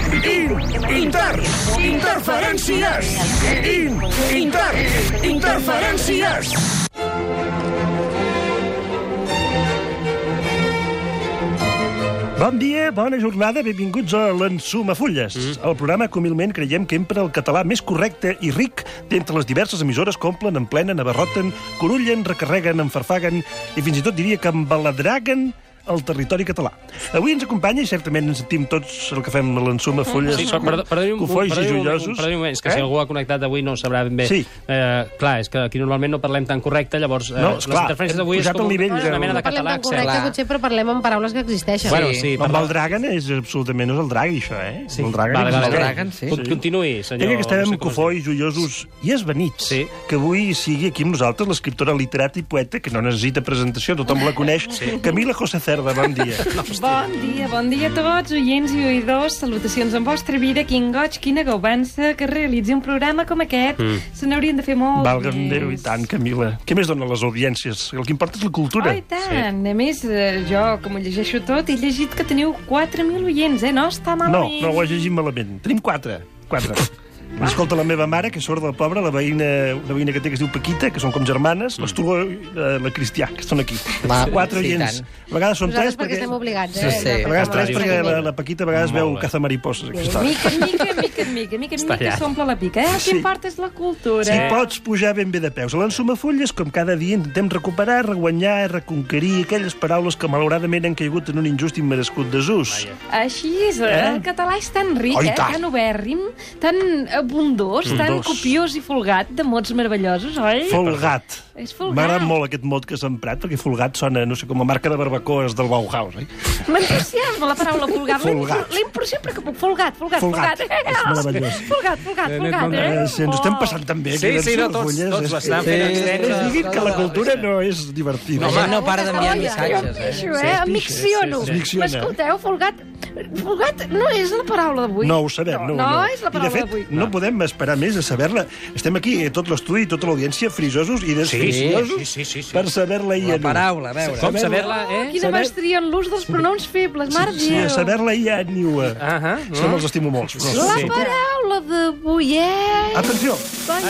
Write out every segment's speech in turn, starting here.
Interferències! Interferències! Bon dia, bona jornada, benvinguts a l'Ensumafulles, el programa que humilment creiem que empra el català més correcte i ric d'entre les diverses emissores que omplen, emplenen, abarroten, corullen, recarreguen, enfarfaguen i fins i tot diria que embaladraguen el territori català. Avui ens acompanya, i certament ens sentim tots el que fem a l'Ensumafulles, cofois i joiosos. Perdoni un moment, és que si algú ha connectat avui no ho sabrà ben bé. Sí. Clar, és que aquí normalment no parlem tan correcte, llavors les interferències d'avui és com una mena de català. No parlem tan correcte, potser, però parlem en paraules que existeixen. Bueno, sí, Embaladraguen és absolutament, no és el dragui, això, eh? Sí. Embaladraguen, sí. Continuï, senyor. Deia que estàvem cofois, joiosos i esvanits. Sí. Que avui sigui aquí amb nosaltres l'escriptora, literat i poeta, que no necessita presentació, tothom la coneix, Camila José Cerda. Bon dia. Bon dia a tots, oients i oïdors. Salutacions en vostra vida. Quin goig, quina gaubança que realitzi un programa com aquest. Se n'haurien de fer molt Valga'm més. Déu, i tant, Camila. Què més donen les audiències? El que importa és la cultura. Oh, i tant. A més, jo, com ho llegeixo tot, he llegit que teniu 4.000 oients, no està malament. No ho he llegit malament. Tenim 4. Escolta, la meva mare, que sort del pobre, la veïna que té, que es diu Paquita, que són com germanes, l'Asturó i la Cristià, que són aquí. 4 oients. A vegades són 3 perquè estem obligats, A vegades 3 perquè la Paquita a vegades veu cazamariposes. Mica en mica s'omple la pica. El que importa és la cultura. Si pots pujar ben bé de peus. A l'Ensumafulles, com cada dia, intentem recuperar, reguanyar, reconquerir aquelles paraules que malauradament han caigut en un injust i merescut desús. Així és, el català és tan ric, tan obèrrim, tan abundós, tan copiós i folgat de mots meravellosos, oi? Folgat. És folgat. M'agrada molt aquest mot que s'ha emprat, perquè folgat sona, no sé, com a marca de barbacoes del Bauhaus, eh? M'entusiasma la paraula folgat. Folgat. L'empro sempre que puc. Folgat. És meravellós. Folgat. Si ens estem passant també. Sí, tots l'estan fent extens. Diguin que la cultura no és divertida. La gent no para d'enviar missatges, Em micciono. M'escolteu, folgat no és la paraula d'avui. No ho sabem. No és la paraula d'avui. I de fet, no podem esperar més a saber-la. Estem aquí, tot l'estudi, tota l'audiència, frisosos i desfrisosos per saber-la i La paraula, a veure. Com saber-la, Quina mestria en l'ús dels pronoms febles, mare de Sí, Déu. a saber-la i a niua. Això me'ls estimo molt. La paraula d'avui és... Atenció!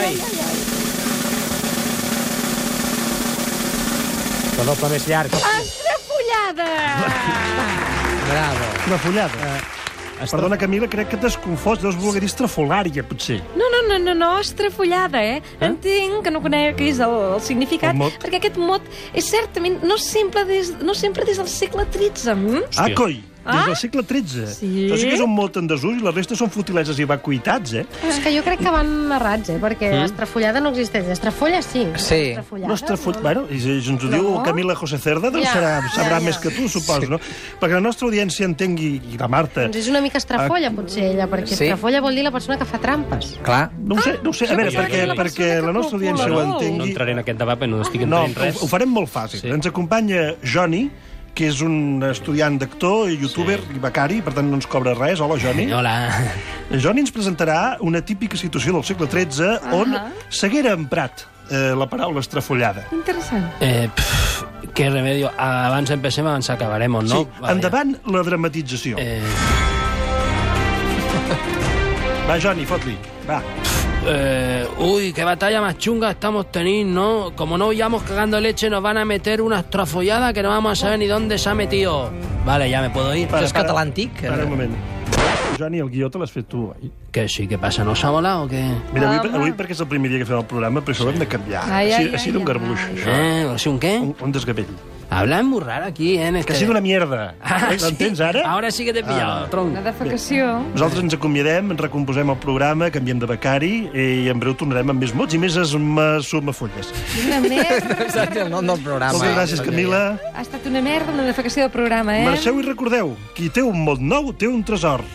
El doble més llarg. Estrafollada! Bravo. Una follada. Perdona, Camila, crec que t'has confós. Deus voler dir estrafolària, potser. No, estrafollada, Entenc que no conec què és el significat, El mot. perquè aquest mot és certament no sempre des del segle XIII. Ah, coi! Des del segle XIII. Sí? Però sí que és un mot en desús i la resta són fotileses i vacuïtats, És que jo crec que van errats, perquè estrafollada no existeix. Estrafolla sí. Sí. No estrafoll... Bueno, i si ens ho diu Camila José Cerda, doncs sabrà més que tu, suposo, no? Perquè la nostra audiència entengui, i la Marta... Doncs és una mica estrafolla, potser, ella, perquè estrafolla vol dir la persona que fa trampes. Clar. No ho sé. A veure, perquè la nostra audiència ho No entengui... entraré en aquest debat, no estic No, entenent res. ho farem molt fàcil. Ens acompanya Joni, que és un estudiant d'actor, youtuber i becari, per tant no ens cobra res. Hola, Joni. Hola. Joni ens presentarà una típica situació del segle XIII on s'haguera emprat la paraula estrafollada. Interessant. Qué remedio. Abans empecem, abans acabarem, no? Sí, endavant la dramatització. Va, Joni, fot-li. Va. Uy, qué batalla más chunga estamos teniendo, ¿no? Como no vayamos cagando leche, nos van a meter una estrafollada que no vamos a saber ni dónde se ha metido. Vale, ya me puedo ir. Això és català antic? Para un moment. Joni, el guió te l'has fet tu, oi? Que sí, què passa? No s'ha volat o què? Mira, avui perquè és el primer dia que fem el programa, però això ho hem de canviar. Ha sido un garbuix, això. ¿O sigui un què? Un desgavell. Hablan muy raro aquí, en este... Que ha sido una mierda. L'entens, ara? Ahora sí que t'he pillat, tronc. La defecació. Nosaltres ens acomiadem, ens recomposem el programa, canviem de becari i en breu tornarem amb més mots i més esumafulles. Una merda. Exacte, el nom del programa. Moltes gràcies, Camila. Ha estat una merda la defecació del programa, Marxeu i recordeu, qui té un mot nou té un tresor.